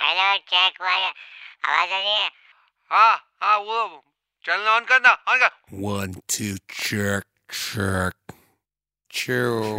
Hello check वाला आवाज आ रही है। हाँ हाँ वो चैनल ऑन करना ऑन कर। 1 2 check. Chill.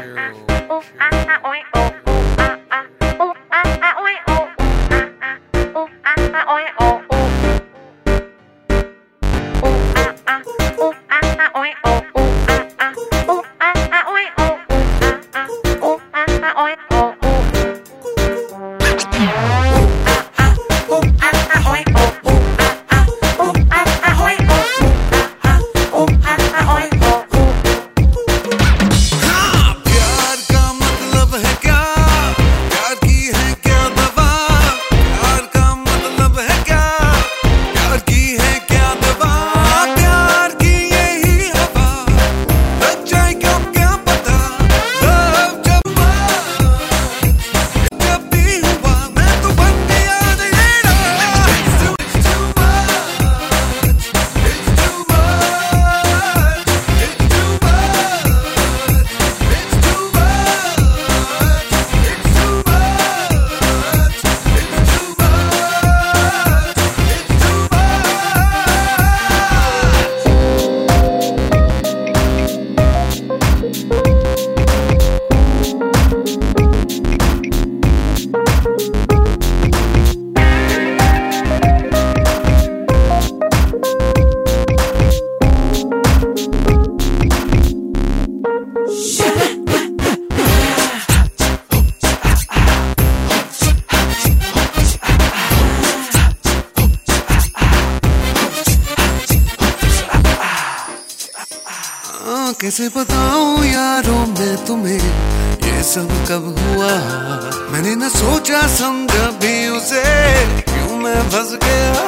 कैसे बताऊं यारों मैं तुम्हें ये सब कब हुआ। मैंने न सोचा समझा भी उसे क्यों मैं फंस गया।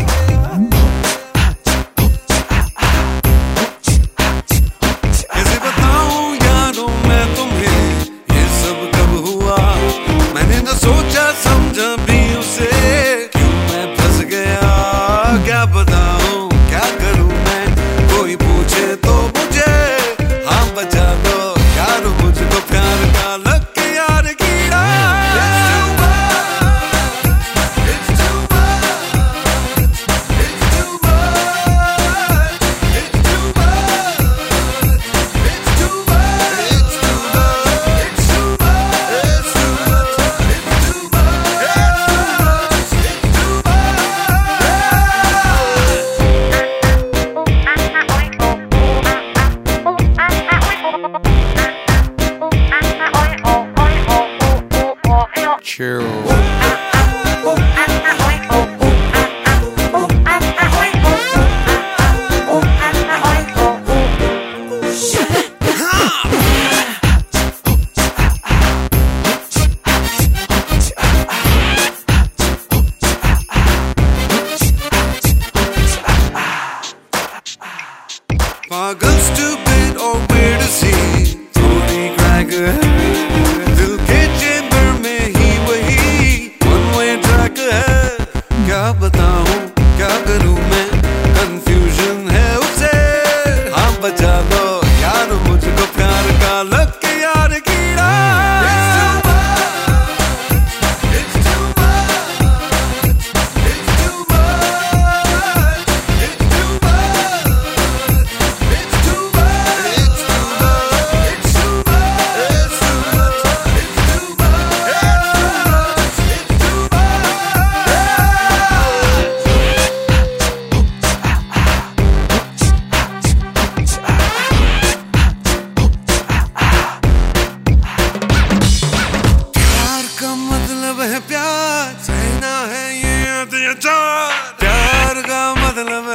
कैसे बताऊं यारों मैं तुम्हें ये सब कब हुआ। मैंने न सोचा समझा भी उसे क्यों मैं फंस गया। क्या बताऊं क्या करूं मैं कोई पूछे तो मुझे हाँ बचा दो यार मुझको प्यार का लग के यार कीड़ा। Chill. पागल stupid or weird to see थोड़ी क्रैक है दिल के चेंबर में ही वही one way track है। क्या बताऊं क्या करूं मैं कंफ्यूजन है उसे हाँ बचा दो यार मुझको प्यार का लग के यार कीड़ा। है प्यार सहना है ये अत्याचार। प्यार का मतलब